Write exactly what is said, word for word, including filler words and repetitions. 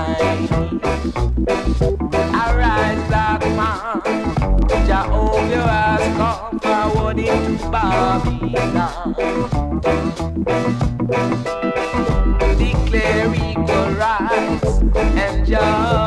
night. Arise, black man, Jehovah has come forward into Babylon. Declare equal rights and justice.